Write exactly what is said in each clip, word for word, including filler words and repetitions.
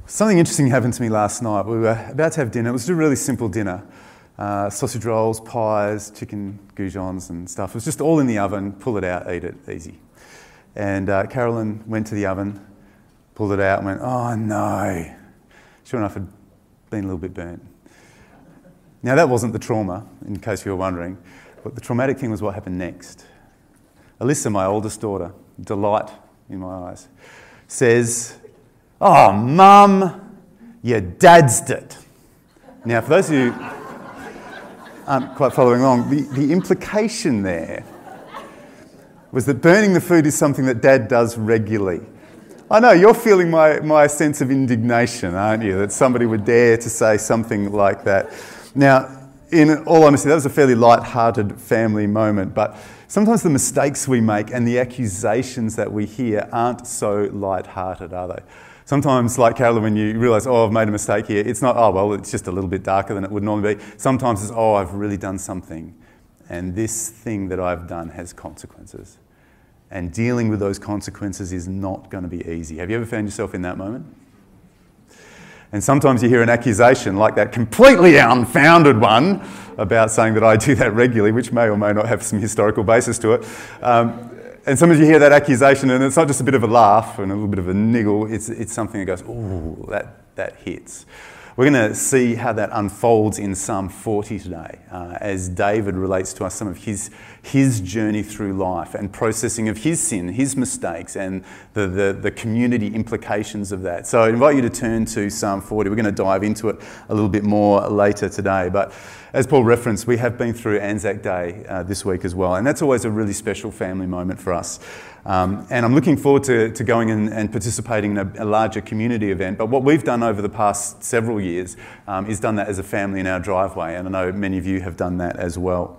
Something interesting happened to me last night. We were about to have dinner. It was a really simple dinner. Uh, sausage rolls, pies, chicken goujons and stuff. It was just all in the oven, pull it out, eat it, easy. And uh, Carolyn went to the oven, pulled it out and went, oh no. Sure enough, it had been a little bit burnt. Now that wasn't the trauma, in case you were wondering, but the traumatic thing was what happened next. Alyssa, my oldest daughter, delight in my eyes, says, oh, Mum, your dad's it. Now, for those of you who aren't quite following along, the, the implication there was that burning the food is something that Dad does regularly. I know, you're feeling my, my sense of indignation, aren't you, that somebody would dare to say something like that. Now, in all honesty, that was a fairly light-hearted family moment, but sometimes the mistakes we make and the accusations that we hear aren't so light-hearted, are they? Sometimes, like Carolyn, when you realise, oh, I've made a mistake here, it's not, oh, well, it's just a little bit darker than it would normally be. Sometimes it's, oh, I've really done something, and this thing that I've done has consequences. And dealing with those consequences is not going to be easy. Have you ever found yourself in that moment? And sometimes you hear an accusation like that completely unfounded one about saying that I do that regularly, which may or may not have some historical basis to it. Um, and sometimes you hear that accusation and it's not just a bit of a laugh and a little bit of a niggle, it's, it's something that goes, ooh, that, that hits. We're going to see how that unfolds in Psalm forty today, uh, as David relates to us some of his his journey through life and processing of his sin, his mistakes, and the, the, the community implications of that. So I invite you to turn to Psalm forty. We're going to dive into it a little bit more later today. But as Paul referenced, we have been through Anzac Day uh, this week as well, and that's always a really special family moment for us. Um, and I'm looking forward to, to going in and participating in a, a larger community event. But what we've done over the past several years um, is done that as a family in our driveway, and I know many of you have done that as well.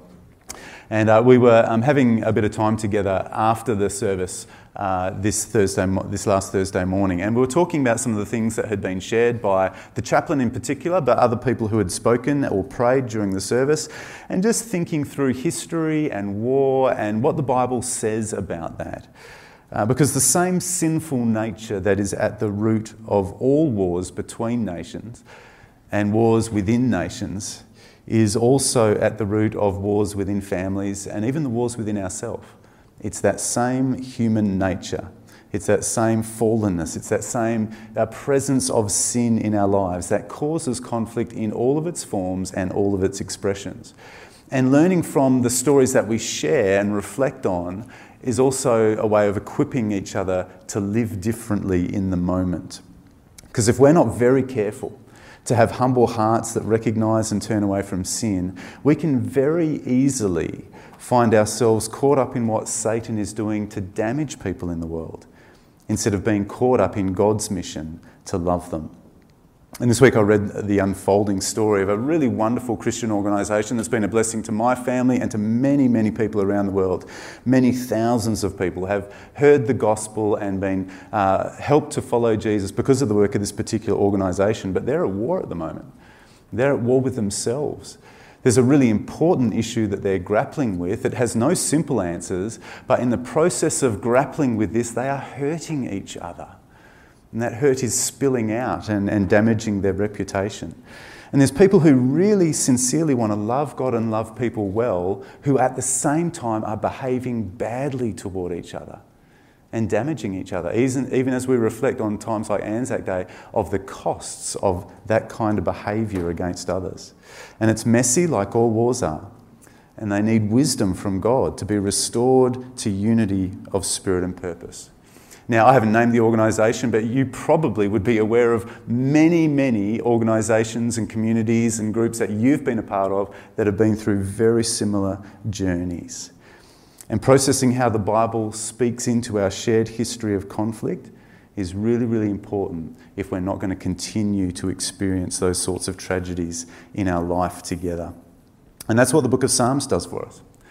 And uh, we were um, having a bit of time together after the service uh, this Thursday, this last Thursday morning, and we were talking about some of the things that had been shared by the chaplain in particular, but other people who had spoken or prayed during the service, and just thinking through history and war and what the Bible says about that. Uh, because the same sinful nature that is at the root of all wars between nations and wars within nations is also at the root of wars within families and even the wars within ourselves. It's that same human nature. It's that same fallenness. It's that same uh, presence of sin in our lives that causes conflict in all of its forms and all of its expressions. And learning from the stories that we share and reflect on is also a way of equipping each other to live differently in the moment. Because if we're not very careful to have humble hearts that recognise and turn away from sin, we can very easily find ourselves caught up in what Satan is doing to damage people in the world, instead of being caught up in God's mission to love them. And this week I read the unfolding story of a really wonderful Christian organisation that's been a blessing to my family and to many, many people around the world. Many thousands of people have heard the gospel and been uh, helped to follow Jesus because of the work of this particular organisation, but they're at war at the moment. They're at war with themselves. There's a really important issue that they're grappling with. It has no simple answers, but in the process of grappling with this, they are hurting each other. And that hurt is spilling out and, and damaging their reputation. And there's people who really sincerely want to love God and love people well, who at the same time are behaving badly toward each other and damaging each other, even, even as we reflect on times like Anzac Day of the costs of that kind of behaviour against others. And it's messy like all wars are. And they need wisdom from God to be restored to unity of spirit and purpose. Now, I haven't named the organisation, but you probably would be aware of many, many organisations and communities and groups that you've been a part of that have been through very similar journeys. And processing how the Bible speaks into our shared history of conflict is really, really important if we're not going to continue to experience those sorts of tragedies in our life together. And that's what the book of Psalms does for us.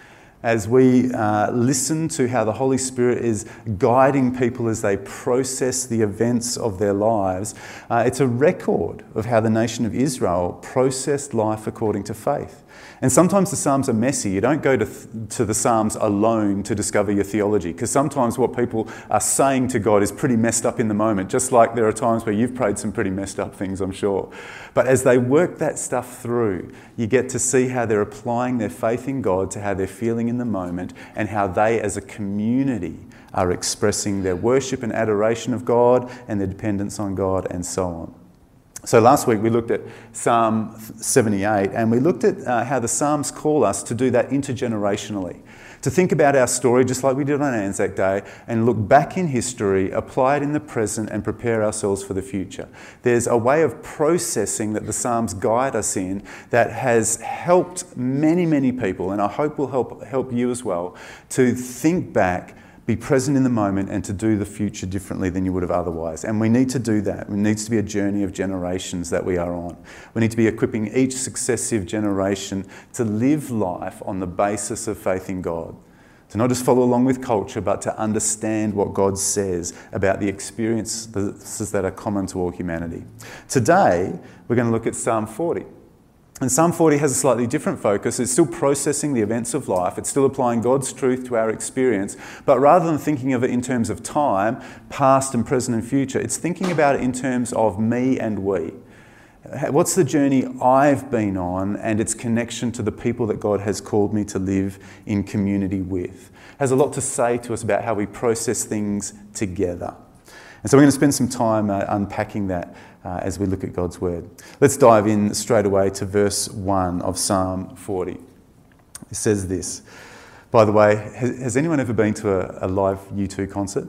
as we uh, listen to how the Holy Spirit is guiding people as they process the events of their lives, uh, it's a record of how the nation of Israel processed life according to faith. And sometimes the Psalms are messy. You don't go to, th- to the Psalms alone to discover your theology, because sometimes what people are saying to God is pretty messed up in the moment, just like there are times where you've prayed some pretty messed up things, I'm sure. But as they work that stuff through, you get to see how they're applying their faith in God to how they're feeling in the moment, and how they as a community are expressing their worship and adoration of God and their dependence on God and so on. So last week we looked at Psalm seventy-eight, and we looked at uh, how the Psalms call us to do that intergenerationally, to think about our story just like we did on Anzac Day, and look back in history, apply it in the present, and prepare ourselves for the future. There's a way of processing that the Psalms guide us in that has helped many, many people, and I hope will help, help you as well, to think back, be present in the moment, and to do the future differently than you would have otherwise. And we need to do that. It needs to be a journey of generations that we are on. We need to be equipping each successive generation to live life on the basis of faith in God. To not just follow along with culture, but to understand what God says about the experiences that are common to all humanity. Today, we're going to look at Psalm forty. And Psalm forty has a slightly different focus. It's still processing the events of life. It's still applying God's truth to our experience. But rather than thinking of it in terms of time, past and present and future, it's thinking about it in terms of me and we. What's the journey I've been on and its connection to the people that God has called me to live in community with? It has a lot to say to us about how we process things together. And so we're going to spend some time uh, unpacking that uh, as we look at God's Word. Let's dive in straight away to verse one of Psalm forty. It says this. By the way, has, has anyone ever been to a, a live U two concert?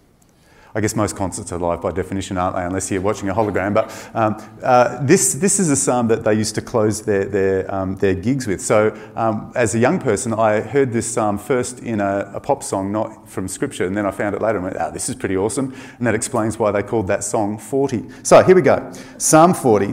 I guess most concerts are live by definition, aren't they, unless you're watching a hologram. But um, uh, this this is a psalm that they used to close their their, um, their gigs with. So um, as a young person, I heard this psalm first in a, a pop song, not from Scripture, and then I found it later and went, ah, this is pretty awesome. And that explains why they called that song forty. So here we go. Psalm forty.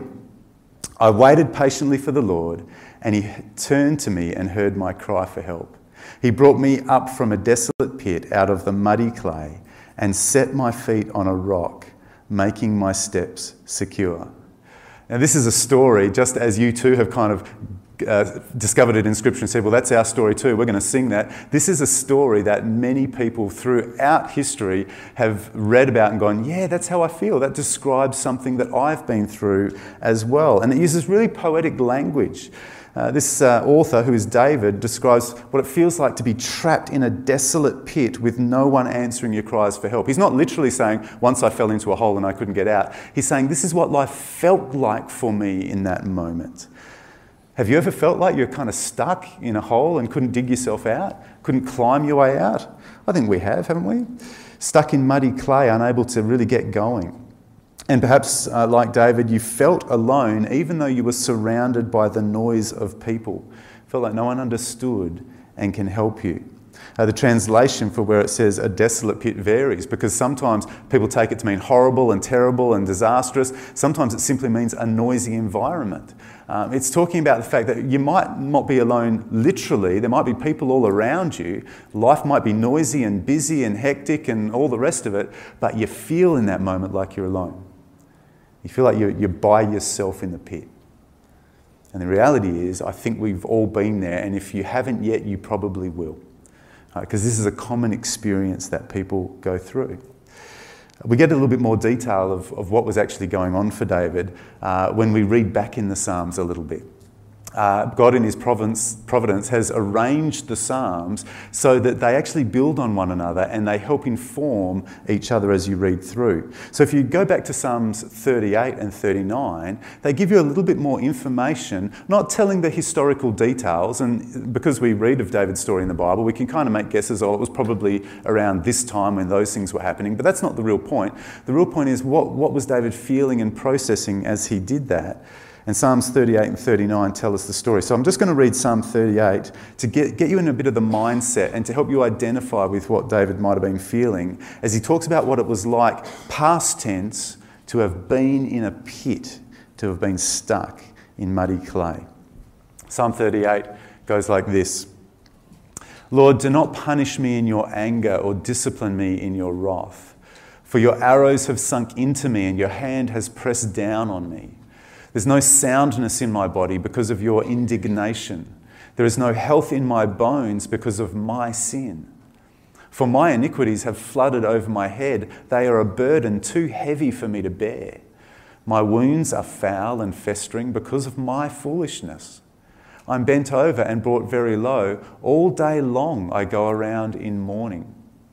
I waited patiently for the Lord, and he turned to me and heard my cry for help. He brought me up from a desolate pit out of the muddy clay, and set my feet on a rock, making my steps secure. Now this is a story, just as you too have kind of uh, discovered it in Scripture and said, well, that's our story too, we're going to sing that. This is a story that many people throughout history have read about and gone, yeah, that's how I feel. That describes something that I've been through as well. And it uses really poetic language. Uh, this uh, author, who is David, describes what it feels like to be trapped in a desolate pit with no one answering your cries for help. He's not literally saying, once I fell into a hole and I couldn't get out. He's saying, this is what life felt like for me in that moment. Have you ever felt like you're kind of stuck in a hole and couldn't dig yourself out? Couldn't climb your way out? I think we have, haven't we? Stuck in muddy clay, unable to really get going. And perhaps, uh, like David, you felt alone even though you were surrounded by the noise of people. Felt like no one understood and can help you. Uh, the translation for where it says a desolate pit varies, because sometimes people take it to mean horrible and terrible and disastrous. Sometimes it simply means a noisy environment. Um, it's talking about the fact that you might not be alone literally. There might be people all around you. Life might be noisy and busy and hectic and all the rest of it, but you feel in that moment like you're alone. You feel like you're, you're by yourself in the pit. And the reality is, I think we've all been there, and if you haven't yet, you probably will. Because uh, this is a common experience that people go through. We get a little bit more detail of, of what was actually going on for David uh, when we read back in the Psalms a little bit. Uh, God in his providence, providence has arranged the Psalms so that they actually build on one another and they help inform each other as you read through. So if you go back to Psalms thirty-eight and thirty-nine, they give you a little bit more information, not telling the historical details, and because we read of David's story in the Bible, we can kind of make guesses, oh, it was probably around this time when those things were happening, but that's not the real point. The real point is what, what was David feeling and processing as he did that? And Psalms thirty-eight and thirty-nine tell us the story. So I'm just going to read Psalm thirty-eight to get, get you in a bit of the mindset and to help you identify with what David might have been feeling as he talks about what it was like, past tense, to have been in a pit, to have been stuck in muddy clay. Psalm thirty-eight goes like this. Lord, do not punish me in your anger or discipline me in your wrath. For your arrows have sunk into me and your hand has pressed down on me. There's no soundness in my body because of your indignation. There is no health in my bones because of my sin. For my iniquities have flooded over my head. They are a burden too heavy for me to bear. My wounds are foul and festering because of my foolishness. I'm bent over and brought very low. All day long I go around in mourning.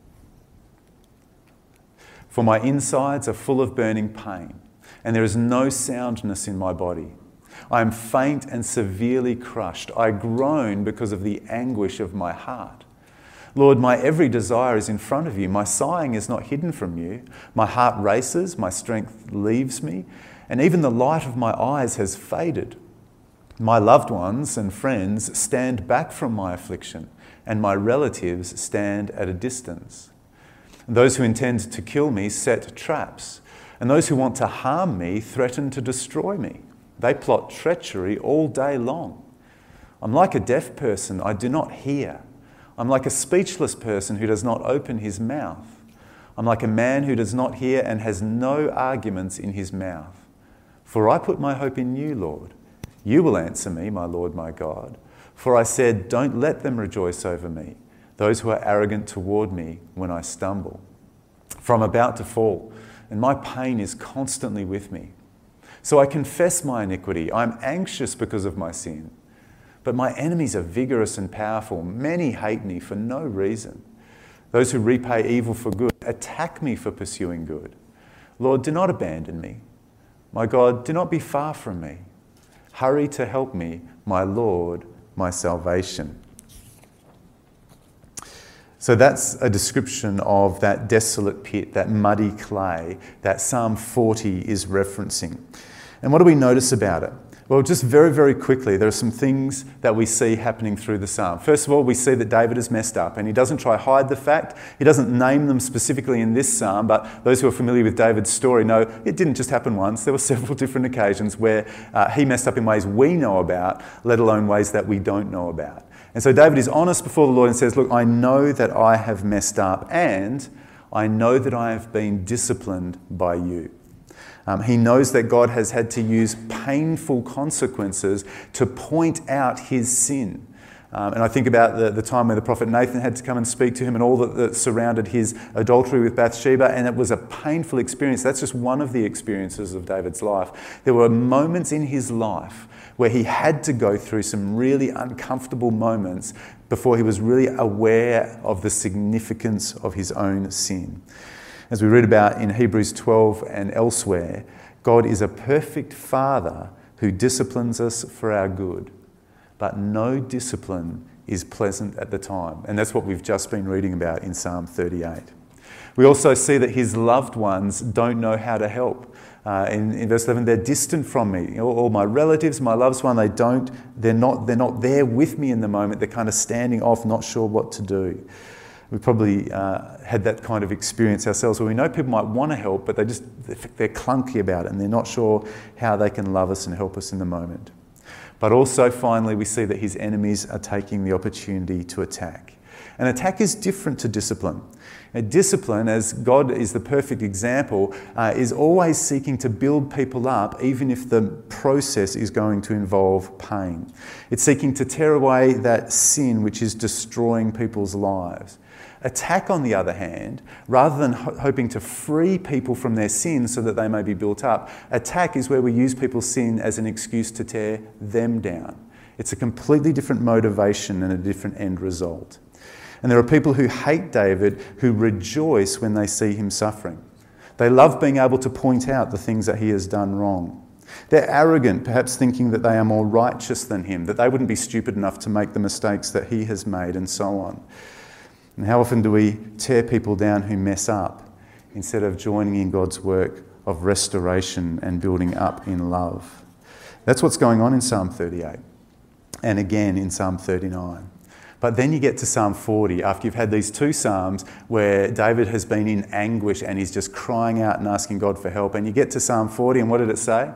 For my insides are full of burning pain, and there is no soundness in my body. I am faint and severely crushed. I groan because of the anguish of my heart. Lord, my every desire is in front of you. My sighing is not hidden from you. My heart races, my strength leaves me, and even the light of my eyes has faded. My loved ones and friends stand back from my affliction, and my relatives stand at a distance. Those who intend to kill me set traps, and those who want to harm me threaten to destroy me. They plot treachery all day long. I'm like a deaf person, I do not hear. I'm like a speechless person who does not open his mouth. I'm like a man who does not hear and has no arguments in his mouth. For I put my hope in you, Lord. You will answer me, my Lord, my God. For I said, don't let them rejoice over me, those who are arrogant toward me when I stumble. For I'm about to fall, and my pain is constantly with me. So I confess my iniquity. I'm anxious because of my sin. But my enemies are vigorous and powerful. Many hate me for no reason. Those who repay evil for good attack me for pursuing good. Lord, do not abandon me. My God, do not be far from me. Hurry to help me, my Lord, my salvation. So that's a description of that desolate pit, that muddy clay that Psalm forty is referencing. And what do we notice about it? Well, just very, very quickly, there are some things that we see happening through the psalm. First of all, we see that David has messed up, and he doesn't try to hide the fact. He doesn't name them specifically in this psalm, but those who are familiar with David's story know it didn't just happen once. There were several different occasions where uh, he messed up in ways we know about, let alone ways that we don't know about. And so David is honest before the Lord and says, look, I know that I have messed up, and I know that I have been disciplined by you. Um, he knows that God has had to use painful consequences to point out his sin. Um, and I think about the, the time where the prophet Nathan had to come and speak to him and all that, that surrounded his adultery with Bathsheba, and it was a painful experience. That's just one of the experiences of David's life. There were moments in his life where he had to go through some really uncomfortable moments before he was really aware of the significance of his own sin. As we read about in Hebrews twelve and elsewhere, God is a perfect Father who disciplines us for our good, but no discipline is pleasant at the time. And that's what we've just been reading about in Psalm thirty-eight. We also see that his loved ones don't know how to help. Uh, in, in verse eleven, they're distant from me. All, all my relatives, my loved one, they don't, they're not, they're not there with me in the moment. They're kind of standing off, not sure what to do. We've probably uh, had that kind of experience ourselves where we know people might want to help, but they just, they're clunky about it and they're not sure how they can love us and help us in the moment. But also, finally, we see that his enemies are taking the opportunity to attack. An attack is different to discipline. A discipline, as God is the perfect example, uh, is always seeking to build people up, even if the process is going to involve pain. It's seeking to tear away that sin which is destroying people's lives. Attack, on the other hand, rather than ho- hoping to free people from their sin so that they may be built up, attack is where we use people's sin as an excuse to tear them down. It's a completely different motivation and a different end result. And there are people who hate David who rejoice when they see him suffering. They love being able to point out the things that he has done wrong. They're arrogant, perhaps thinking that they are more righteous than him, that they wouldn't be stupid enough to make the mistakes that he has made, and so on. And how often do we tear people down who mess up instead of joining in God's work of restoration and building up in love? That's what's going on in Psalm thirty-eight and again in Psalm thirty-nine. But then you get to Psalm forty, after you've had these two Psalms where David has been in anguish and he's just crying out and asking God for help. And you get to Psalm forty, and what did it say?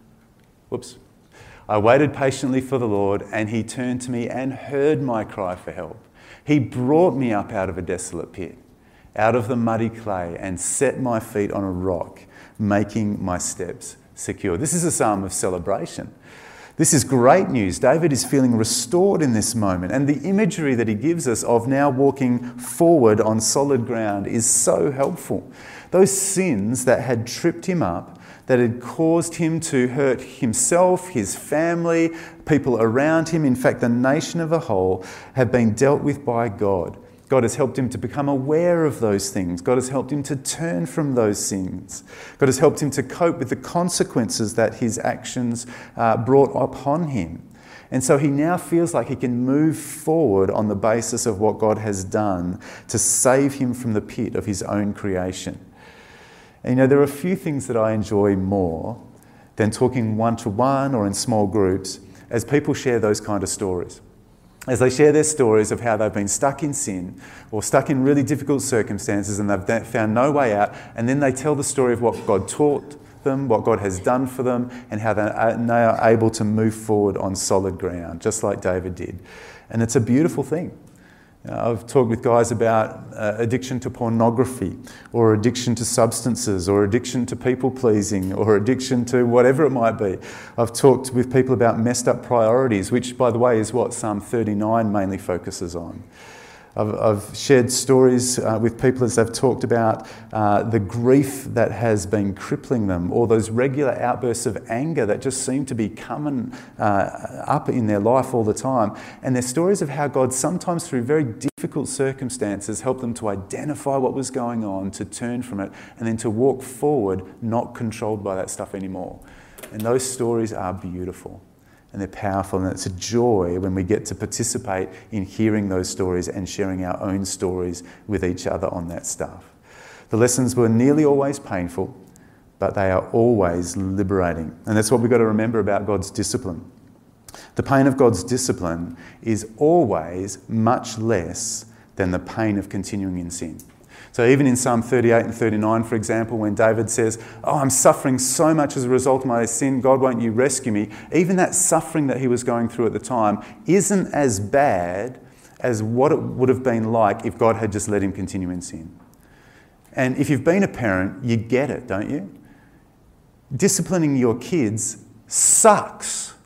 Whoops. I waited patiently for the Lord, and he turned to me and heard my cry for help. He brought me up out of a desolate pit, out of the muddy clay, and set my feet on a rock, making my steps secure. This is a psalm of celebration. This is great news. David is feeling restored in this moment, and the imagery that he gives us of now walking forward on solid ground is so helpful. Those sins that had tripped him up, that had caused him to hurt himself, his family, people around him, in fact the nation as a whole, have been dealt with by God. God has helped him to become aware of those things. God has helped him to turn from those sins. God has helped him to cope with the consequences that his actions uh, brought upon him. And so he now feels like he can move forward on the basis of what God has done to save him from the pit of his own creation. And you know, there are a few things that I enjoy more than talking one-to-one or in small groups as people share those kind of stories. As they share their stories of how they've been stuck in sin or stuck in really difficult circumstances and they've found no way out, and then they tell the story of what God taught them, what God has done for them, and how they are able to move forward on solid ground, just like David did. And it's a beautiful thing. I've talked with guys about uh, addiction to pornography, or addiction to substances, or addiction to people pleasing, or addiction to whatever it might be. I've talked with people about messed up priorities, which, by the way, is what Psalm thirty-nine mainly focuses on. I've, I've shared stories uh, with people as they've talked about uh, the grief that has been crippling them, or those regular outbursts of anger that just seem to be coming uh, up in their life all the time. And they're stories of how God sometimes through very difficult circumstances helped them to identify what was going on, to turn from it, and then to walk forward not controlled by that stuff anymore. And those stories are beautiful. And they're powerful, and it's a joy when we get to participate in hearing those stories and sharing our own stories with each other on that stuff. The lessons were nearly always painful, but they are always liberating. And that's what we've got to remember about God's discipline. The pain of God's discipline is always much less than the pain of continuing in sin. So even in Psalm thirty-eight and thirty-nine, for example, when David says, oh, I'm suffering so much as a result of my sin, God, won't you rescue me? Even that suffering that he was going through at the time isn't as bad as what it would have been like if God had just let him continue in sin. And if you've been a parent, you get it, don't you? Disciplining your kids sucks.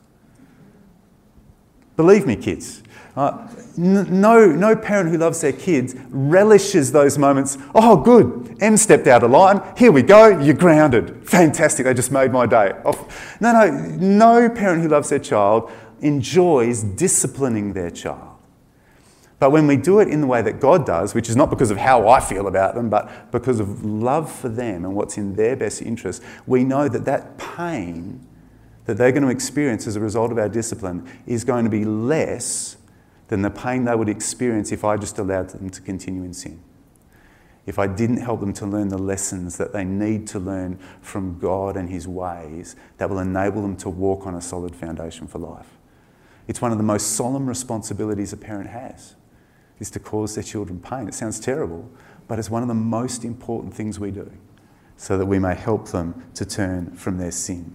Believe me, kids. Uh, no, no parent who loves their kids relishes those moments. Oh, good, Em stepped out of line. Here we go, you're grounded. Fantastic, they just made my day. Off. No, no, no parent who loves their child enjoys disciplining their child. But when we do it in the way that God does, which is not because of how I feel about them, but because of love for them and what's in their best interest, we know that that pain that they're going to experience as a result of our discipline is going to be less than the pain they would experience if I just allowed them to continue in sin. If I didn't help them to learn the lessons that they need to learn from God and his ways that will enable them to walk on a solid foundation for life. It's one of the most solemn responsibilities a parent has, is to cause their children pain. It sounds terrible, but it's one of the most important things we do so that we may help them to turn from their sin.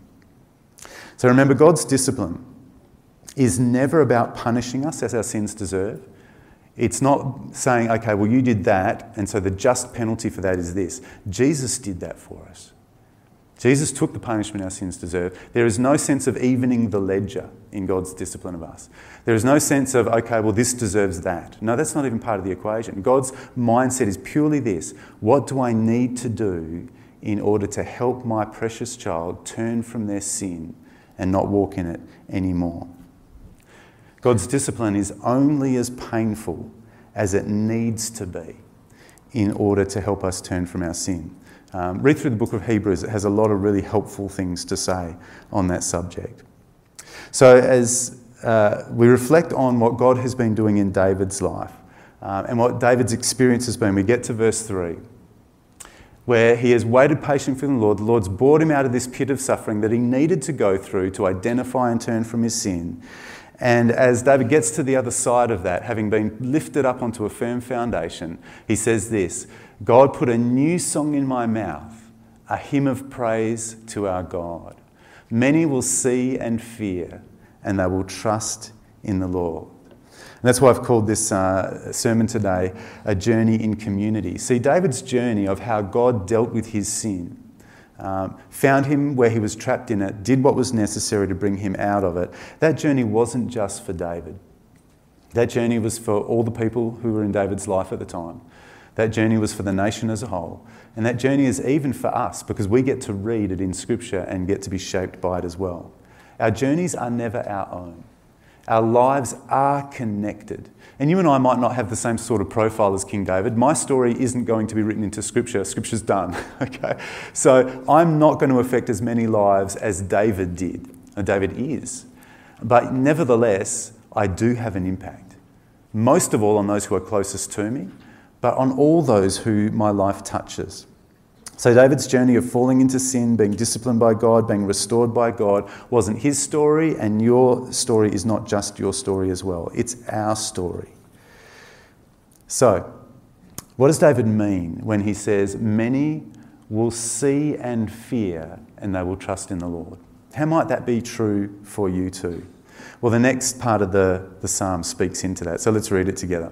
So remember, God's discipline is never about punishing us as our sins deserve. It's not saying, okay, well, you did that, and so the just penalty for that is this. Jesus did that for us. Jesus took the punishment our sins deserve. There is no sense of evening the ledger in God's discipline of us. There is no sense of, okay, well, this deserves that. No, that's not even part of the equation. God's mindset is purely this. What do I need to do in order to help my precious child turn from their sin and not walk in it anymore? God's discipline is only as painful as it needs to be in order to help us turn from our sin. Um, read through the book of Hebrews. It has a lot of really helpful things to say on that subject. So as uh, we reflect on what God has been doing in David's life uh, and what David's experience has been, we get to verse three, where he has waited patiently for the Lord. The Lord's brought him out of this pit of suffering that he needed to go through to identify and turn from his sin. And as David gets to the other side of that, having been lifted up onto a firm foundation, he says this, God put a new song in my mouth, a hymn of praise to our God. Many will see and fear, and they will trust in the Lord. And that's why I've called this uh, sermon today a journey in community. See, David's journey of how God dealt with his sin, um, found him where he was trapped in it, did what was necessary to bring him out of it. That journey wasn't just for David. That journey was for all the people who were in David's life at the time. That journey was for the nation as a whole. And that journey is even for us because we get to read it in Scripture and get to be shaped by it as well. Our journeys are never our own. Our lives are connected. And you and I might not have the same sort of profile as King David. My story isn't going to be written into Scripture. Scripture's done, okay? So I'm not going to affect as many lives as David did, or David is. But nevertheless, I do have an impact. Most of all on those who are closest to me, but on all those who my life touches. So David's journey of falling into sin, being disciplined by God, being restored by God, wasn't his story, and your story is not just your story as well. It's our story. So, what does David mean when he says, many will see and fear and they will trust in the Lord? How might that be true for you too? Well, the next part of the, the psalm speaks into that. So let's read it together.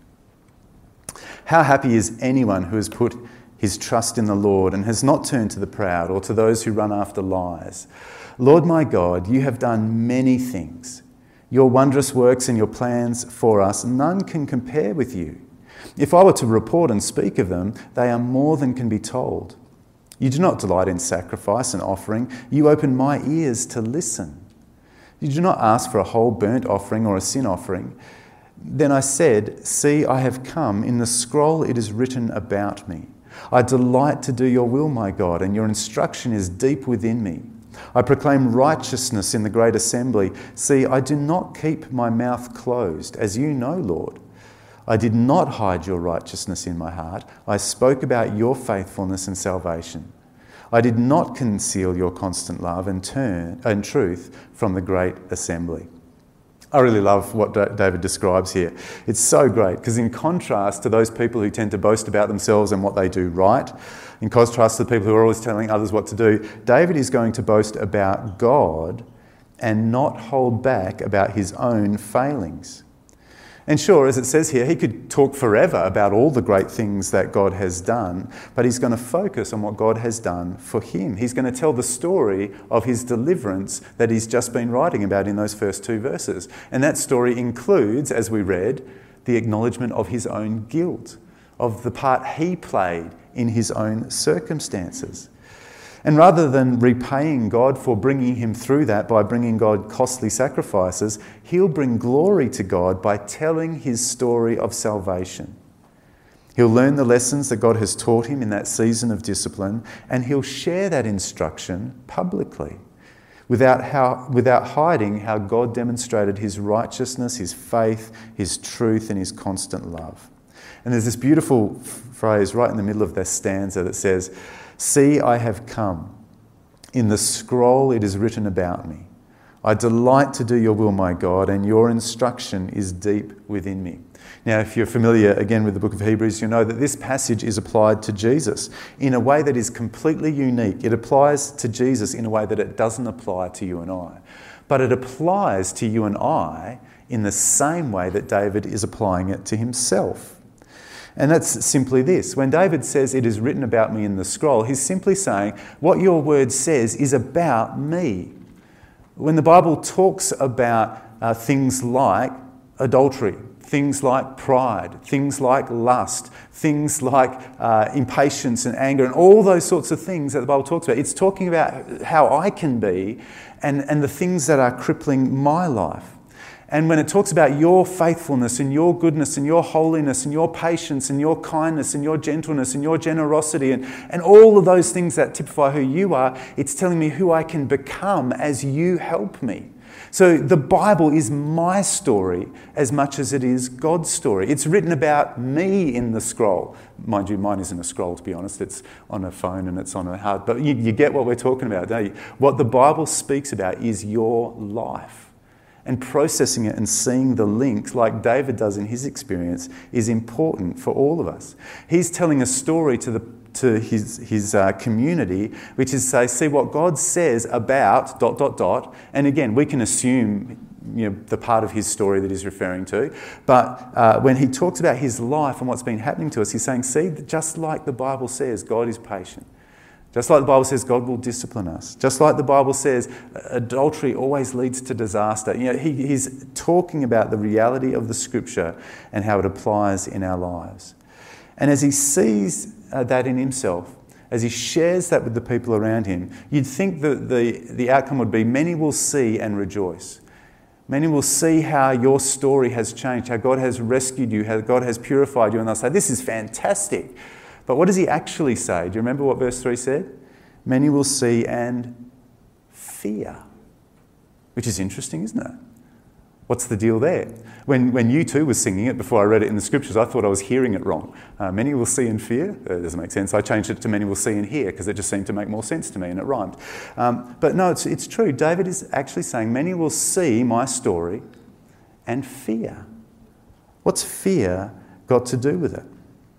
How happy is anyone who has put his trust in the Lord and has not turned to the proud or to those who run after lies. Lord my God, you have done many things. Your wondrous works and your plans for us, none can compare with you. If I were to report and speak of them, they are more than can be told. You do not delight in sacrifice and offering. You open my ears to listen. You do not ask for a whole burnt offering or a sin offering. Then I said, see, I have come. In the scroll it is written about me. I delight to do your will, my God, and your instruction is deep within me. I proclaim righteousness in the great assembly. See, I do not keep my mouth closed, as you know, Lord. I did not hide your righteousness in my heart. I spoke about your faithfulness and salvation. I did not conceal your constant love and turn and truth from the great assembly. I really love what David describes here. It's so great because in contrast to those people who tend to boast about themselves and what they do right, in contrast to the people who are always telling others what to do, David is going to boast about God and not hold back about his own failings. And sure, as it says here, he could talk forever about all the great things that God has done, but he's going to focus on what God has done for him. He's going to tell the story of his deliverance that he's just been writing about in those first two verses. And that story includes, as we read, the acknowledgement of his own guilt, of the part he played in his own circumstances. And rather than repaying God for bringing him through that by bringing God costly sacrifices, he'll bring glory to God by telling his story of salvation. He'll learn the lessons that God has taught him in that season of discipline, and he'll share that instruction publicly without, how, without hiding how God demonstrated his righteousness, his faith, his truth, and his constant love. And there's this beautiful f- phrase right in the middle of this stanza that says, see, I have come. In the scroll it is written about me. I delight to do your will, my God, and your instruction is deep within me. Now, if you're familiar again with the book of Hebrews, you know that this passage is applied to Jesus in a way that is completely unique. It applies to Jesus in a way that it doesn't apply to you and I. But it applies to you and I in the same way that David is applying it to himself. And that's simply this. When David says it is written about me in the scroll, he's simply saying what your word says is about me. When the Bible talks about uh, things like adultery, things like pride, things like lust, things like uh, impatience and anger and all those sorts of things that the Bible talks about, it's talking about how I can be and, and the things that are crippling my life. And when it talks about your faithfulness and your goodness and your holiness and your patience and your kindness and your gentleness and your generosity and, and all of those things that typify who you are, it's telling me who I can become as you help me. So the Bible is my story as much as it is God's story. It's written about me in the scroll. Mind you, mine isn't a scroll, to be honest. It's on a phone and it's on a hard. But you, you get what we're talking about, don't you? What the Bible speaks about is your life. And processing it and seeing the links, like David does in his experience, is important for all of us. He's telling a story to the to his his uh, community, which is say, see what God says about dot dot dot. And again, we can assume you know, the part of his story that he's referring to. But uh, when he talks about his life and what's been happening to us, he's saying, see, just like the Bible says, God is patient. Just like the Bible says, God will discipline us. Just like the Bible says, adultery always leads to disaster. You know, he, he's talking about the reality of the Scripture and how it applies in our lives. And as he sees uh, that in himself, as he shares that with the people around him, you'd think that the, the outcome would be many will see and rejoice. Many will see how your story has changed, how God has rescued you, how God has purified you, and they'll say, this is fantastic. But what does he actually say? Do you remember what verse three said? Many will see and fear. Which is interesting, isn't it? What's the deal there? When, when you too was singing it, before I read it in the Scriptures, I thought I was hearing it wrong. Uh, many will see and fear. It doesn't make sense. I changed it to many will see and hear because it just seemed to make more sense to me and it rhymed. Um, but no, it's, it's true. David is actually saying many will see my story and fear. What's fear got to do with it?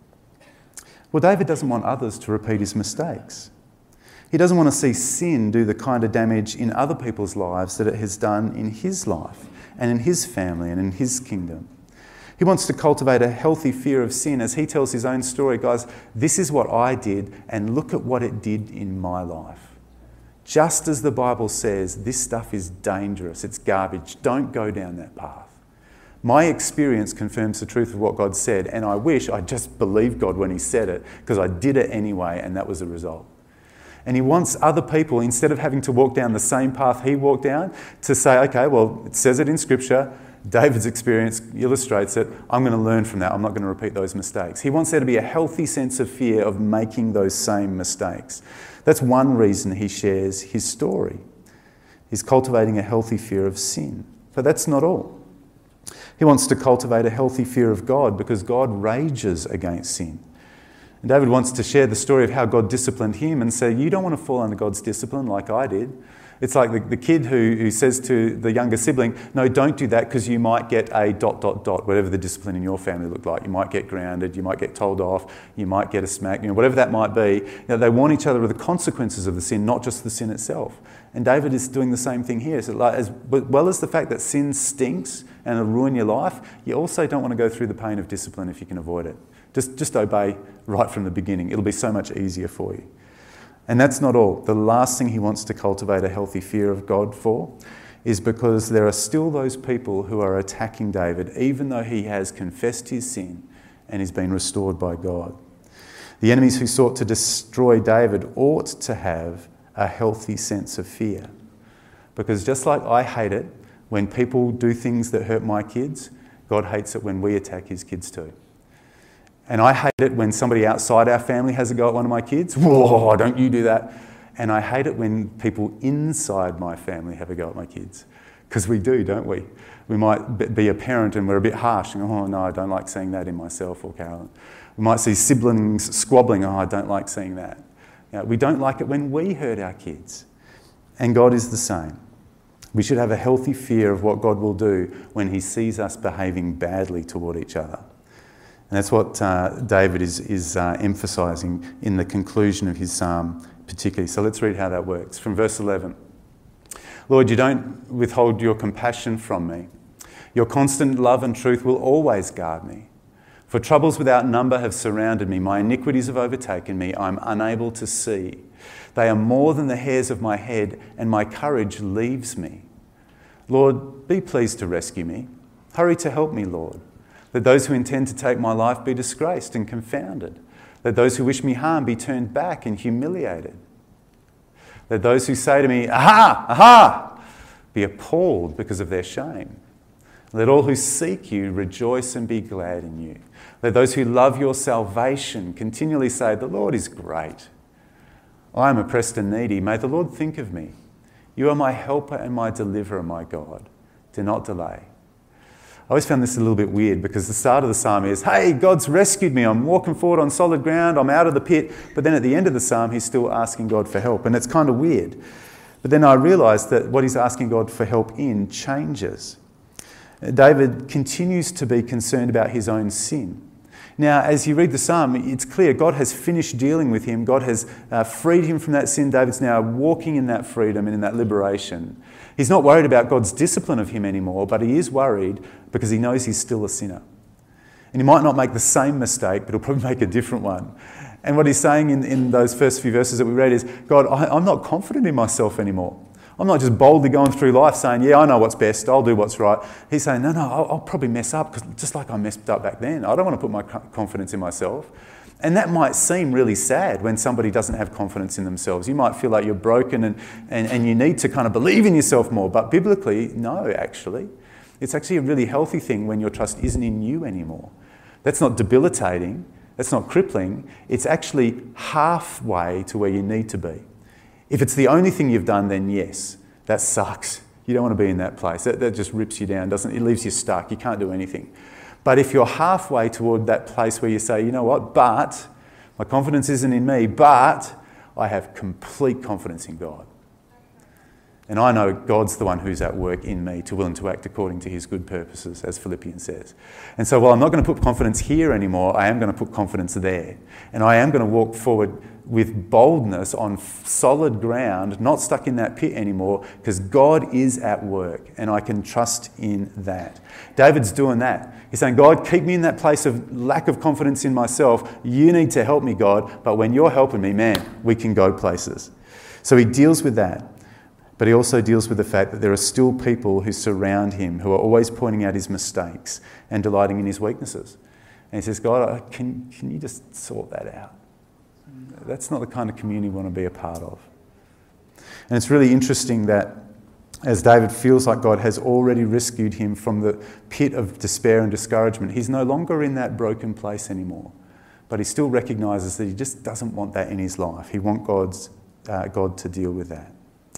Well, David doesn't want others to repeat his mistakes. He doesn't want to see sin do the kind of damage in other people's lives that it has done in his life and in his family and in his kingdom. He wants to cultivate a healthy fear of sin as he tells his own story. Guys, this is what I did and look at what it did in my life. Just as the Bible says, this stuff is dangerous, it's garbage. Don't go down that path. My experience confirms the truth of what God said, and I wish I just believed God when he said it, because I did it anyway, and that was the result. And he wants other people, instead of having to walk down the same path he walked down, to say, okay, well, it says it in Scripture, David's experience illustrates it, I'm going to learn from that, I'm not going to repeat those mistakes. He wants there to be a healthy sense of fear of making those same mistakes. That's one reason he shares his story. He's cultivating a healthy fear of sin. But that's not all. He wants to cultivate a healthy fear of God because God rages against sin. And David wants to share the story of how God disciplined him and say, you don't want to fall under God's discipline like I did. It's like the, the kid who, who says to the younger sibling, no, don't do that because you might get a dot, dot, dot, whatever the discipline in your family looked like. You might get grounded, you might get told off, you might get a smack, you know, whatever that might be. You know, they warn each other of the consequences of the sin, not just the sin itself. And David is doing the same thing here. So like, as well as the fact that sin stinks and it'll ruin your life, you also don't want to go through the pain of discipline if you can avoid it. Just, just obey right from the beginning. It'll be so much easier for you. And that's not all. The last thing he wants to cultivate a healthy fear of God for is because there are still those people who are attacking David, even though he has confessed his sin and he's been restored by God. The enemies who sought to destroy David ought to have a healthy sense of fear. Because just like I hate it when people do things that hurt my kids, God hates it when we attack his kids too. And I hate it when somebody outside our family has a go at one of my kids. Whoa, don't you do that. And I hate it when people inside my family have a go at my kids. Because we do, don't we? We might be a parent and we're a bit harsh. And, oh, no, I don't like seeing that in myself or Carolyn. We might see siblings squabbling. Oh, I don't like seeing that. You know, we don't like it when we hurt our kids. And God is the same. We should have a healthy fear of what God will do when he sees us behaving badly toward each other. And that's what uh, David is, is uh, emphasising in the conclusion of his psalm particularly. So let's read how that works. From verse eleven. Lord, you don't withhold your compassion from me. Your constant love and truth will always guard me. For troubles without number have surrounded me. My iniquities have overtaken me. I'm unable to see. They are more than the hairs of my head, and my courage leaves me. Lord, be pleased to rescue me. Hurry to help me, Lord. Let those who intend to take my life be disgraced and confounded. Let those who wish me harm be turned back and humiliated. Let those who say to me, aha, aha, be appalled because of their shame. Let all who seek you rejoice and be glad in you. Let those who love your salvation continually say, the Lord is great. I am oppressed and needy. May the Lord think of me. You are my helper and my deliverer, my God. Do not delay. I always found this a little bit weird because the start of the psalm is, hey, God's rescued me. I'm walking forward on solid ground. I'm out of the pit. But then at the end of the psalm, he's still asking God for help. And it's kind of weird. But then I realised that what he's asking God for help in changes. David continues to be concerned about his own sin. Now, as you read the psalm, it's clear God has finished dealing with him. God has uh, freed him from that sin. David's now walking in that freedom and in that liberation. He's not worried about God's discipline of him anymore, but he is worried because he knows he's still a sinner. And he might not make the same mistake, but he'll probably make a different one. And what he's saying in, in those first few verses that we read is, God, I, I'm not confident in myself anymore. I'm not just boldly going through life saying, yeah, I know what's best, I'll do what's right. He's saying, no, no, I'll, I'll probably mess up, because just like I messed up back then. I don't want to put my confidence in myself. And that might seem really sad when somebody doesn't have confidence in themselves. You might feel like you're broken and, and, and you need to kind of believe in yourself more. But biblically, no, actually. It's actually a really healthy thing when your trust isn't in you anymore. That's not debilitating. That's not crippling. It's actually halfway to where you need to be. If it's the only thing you've done, then yes, that sucks. You don't want to be in that place. That, that just rips you down, doesn't it? It leaves you stuck. You can't do anything. But if you're halfway toward that place where you say, you know what, but my confidence isn't in me, but I have complete confidence in God. And I know God's the one who's at work in me to will and to act according to his good purposes, as Philippians says. And so while I'm not going to put confidence here anymore, I am going to put confidence there. And I am going to walk forward with boldness on solid ground, not stuck in that pit anymore, because God is at work and I can trust in that. David's doing that. He's saying, God, keep me in that place of lack of confidence in myself. You need to help me, God. But when you're helping me, man, we can go places. So he deals with that. But he also deals with the fact that there are still people who surround him, who are always pointing out his mistakes and delighting in his weaknesses. And he says, God, can, can you just sort that out? That's not the kind of community we want to be a part of. And it's really interesting that as David feels like God has already rescued him from the pit of despair and discouragement, he's no longer in that broken place anymore. But he still recognises that he just doesn't want that in his life. He wants God's, uh, God to deal with that.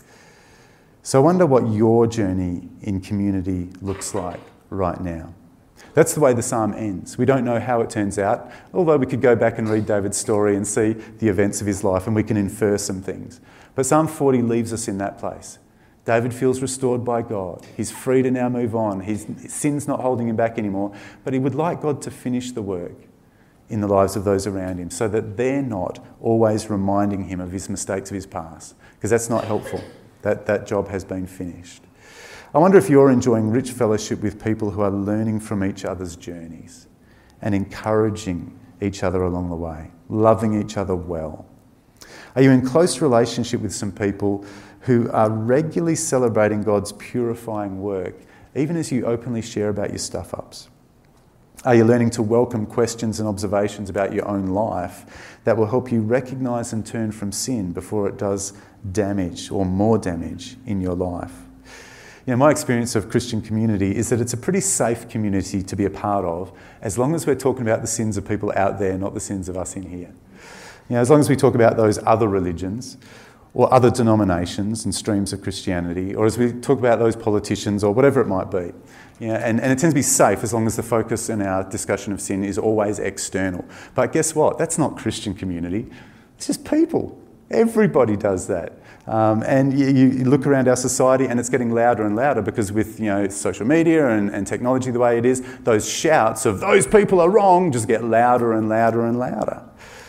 So I wonder what your journey in community looks like right now. That's the way the psalm ends. We don't know how it turns out, although we could go back and read David's story and see the events of his life and we can infer some things. But Psalm forty leaves us in that place. David feels restored by God. He's free to now move on. His sin's not holding him back anymore, but he would like God to finish the work in the lives of those around him so that they're not always reminding him of his mistakes of his past, because that's not helpful. That, that job has been finished. I wonder if you're enjoying rich fellowship with people who are learning from each other's journeys and encouraging each other along the way, loving each other well. Are you in close relationship with some people who are regularly celebrating God's purifying work, even as you openly share about your stuff-ups? Are you learning to welcome questions and observations about your own life that will help you recognise and turn from sin before it does damage or more damage in your life? You know, my experience of Christian community is that it's a pretty safe community to be a part of, as long as we're talking about the sins of people out there, not the sins of us in here. You know, as long as we talk about those other religions or other denominations and streams of Christianity, or as we talk about those politicians or whatever it might be. Yeah, and, and it tends to be safe as long as the focus in our discussion of sin is always external. But guess what? That's not Christian community. It's just people. Everybody does that. Um, and you, you look around our society and it's getting louder and louder because with you know social media and, and technology the way it is, those shouts of those people are wrong just get louder and louder and louder.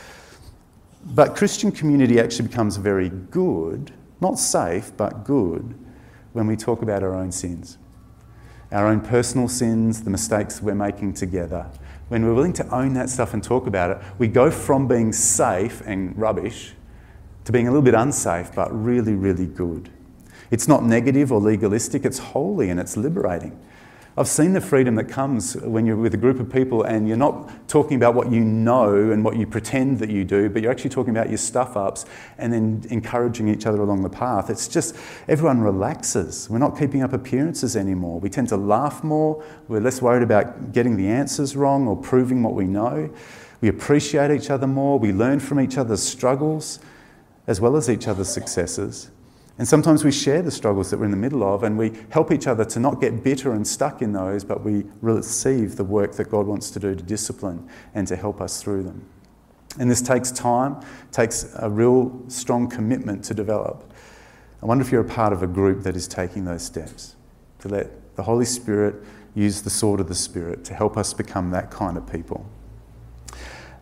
But Christian community actually becomes very good, not safe, but good, when we talk about our own sins. Our own personal sins, the mistakes we're making together. When we're willing to own that stuff and talk about it, we go from being safe and rubbish to being a little bit unsafe, but really, really good. It's not negative or legalistic, it's holy and it's liberating. I've seen the freedom that comes when you're with a group of people and you're not talking about what you know and what you pretend that you do, but you're actually talking about your stuff-ups and then encouraging each other along the path. It's just, everyone relaxes. We're not keeping up appearances anymore. We tend to laugh more. We're less worried about getting the answers wrong or proving what we know. We appreciate each other more. We learn from each other's struggles as well as each other's successes. And sometimes we share the struggles that we're in the middle of and we help each other to not get bitter and stuck in those, but we receive the work that God wants to do to discipline and to help us through them. And this takes time, takes a real strong commitment to develop. I wonder if you're a part of a group that is taking those steps, to let the Holy Spirit use the sword of the Spirit to help us become that kind of people.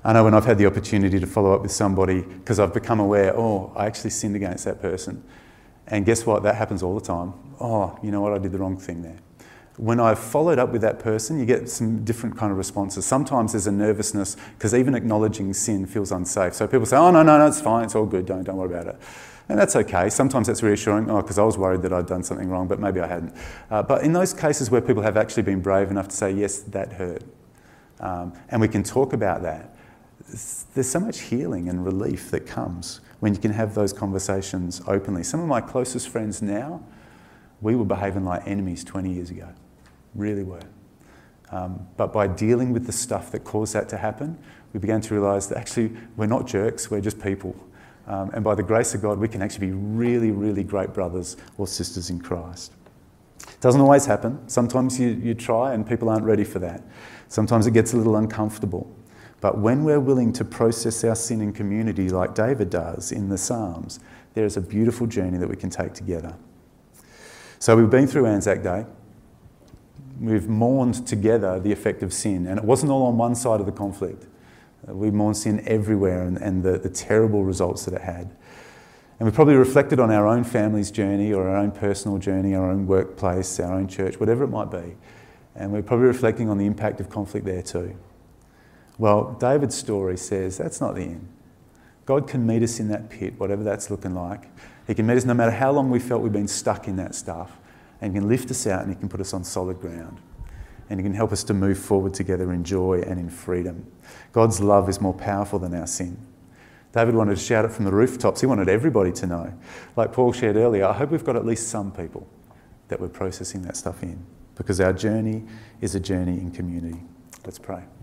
I know when I've had the opportunity to follow up with somebody because I've become aware, oh, I actually sinned against that person. And guess what? That happens all the time. Oh, you know what? I did the wrong thing there. When I've followed up with that person, you get some different kind of responses. Sometimes there's a nervousness because even acknowledging sin feels unsafe. So people say, oh, no, no, no, it's fine. It's all good. Don't, don't worry about it. And that's okay. Sometimes that's reassuring. Oh, because I was worried that I'd done something wrong, but maybe I hadn't. Uh, but in those cases where people have actually been brave enough to say, yes, that hurt, um, and we can talk about that, there's so much healing and relief that comes when you can have those conversations openly. Some of my closest friends now, we were behaving like enemies twenty years ago. Really were. Um, but by dealing with the stuff that caused that to happen, we began to realise that actually we're not jerks, we're just people. Um, and by the grace of God, we can actually be really, really great brothers or sisters in Christ. It doesn't always happen. Sometimes you, you try and people aren't ready for that. Sometimes it gets a little uncomfortable. But when we're willing to process our sin in community like David does in the Psalms, there is a beautiful journey that we can take together. So we've been through Anzac Day. We've mourned together the effect of sin. And it wasn't all on one side of the conflict. We mourned sin everywhere and, and the, the terrible results that it had. And we've probably reflected on our own family's journey or our own personal journey, our own workplace, our own church, whatever it might be. And we're probably reflecting on the impact of conflict there too. Well, David's story says that's not the end. God can meet us in that pit, whatever that's looking like. He can meet us no matter how long we felt we've been stuck in that stuff. And He can lift us out and He can put us on solid ground. And He can help us to move forward together in joy and in freedom. God's love is more powerful than our sin. David wanted to shout it from the rooftops. He wanted everybody to know. Like Paul shared earlier, I hope we've got at least some people that we're processing that stuff in. Because our journey is a journey in community. Let's pray.